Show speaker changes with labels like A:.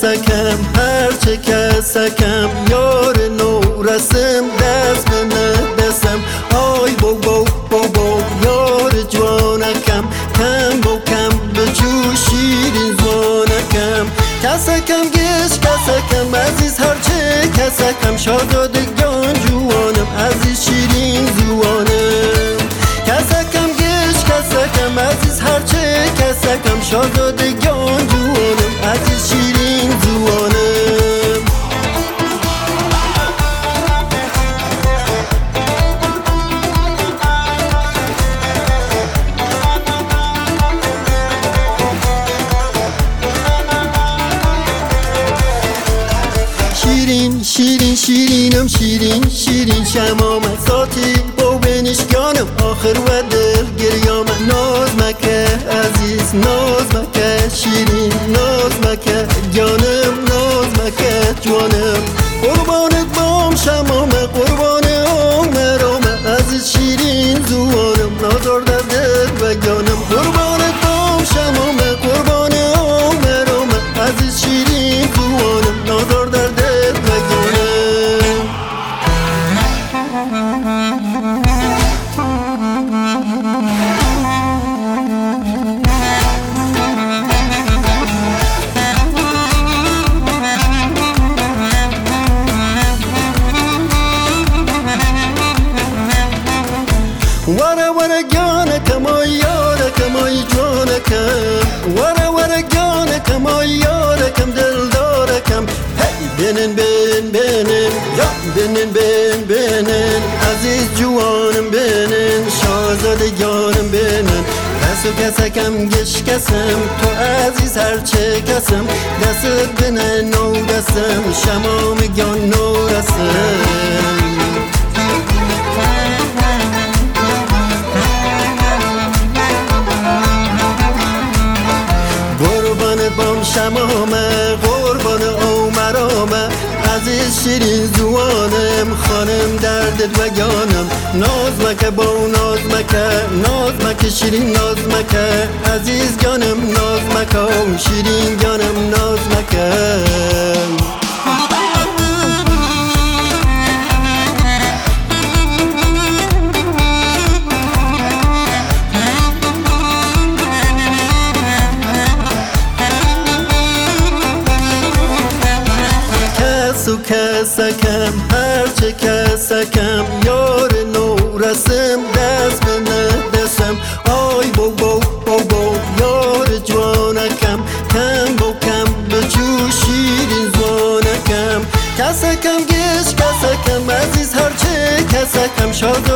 A: کسکم هرچه کسکم یار نو رسم دست به دستم آی بو بو بو بو یار جوانکم کم بو کم به جو شیرین زوانکم کسکم گش کسکم عزیز هرچه کسکم شاهزادگان جوانم عزیز شیرین زوانم کسکم گش کسکم عزیز هرچه کسکم شاهزادگان جوانم عزیز شیرین زوانم شیرین شیرین شیرینم شیرین شیرین شمام ساتی با بنشگانم آخر و دل گریام ناز مکه عزیز ناز مکه شیرین ناز مکه جانم ناز مکه جوانم قربانت بام شمام قربان عمرام عزیز شیرین زوانم نازار در دل و جانم قربانت بام شمام قربان عمرام عزیز شیرین زوانم نازار در دل ورا ورا جانکم آی یارکم آی جوانکم ورا ورا جانکم آی یارکم دلدارکم هی بنن بن بنن یا بنن بن بنن عزیز جوانم بنن شاهزاده جانم بنن کس و کسکم گش کسم تو عزیز هرچه کسم دست بنن نو دستم شمام گان نو رسم بام شمامه قربان عمرامه عزیز شیرین زوانم خانم دردت و جانم ناز مکه با ناز مکه شیرین ناز مکه عزیز جانم ناز مکه شیرین جانم ناز مکه و کسکم هرچه کسکم یار نو رسم دست به دستم آی بو بو بو بو یار جوانکم کم بو کم به جو شیرین زوانکم کسکم گش کسکم عزیز هرچه کسکم شاد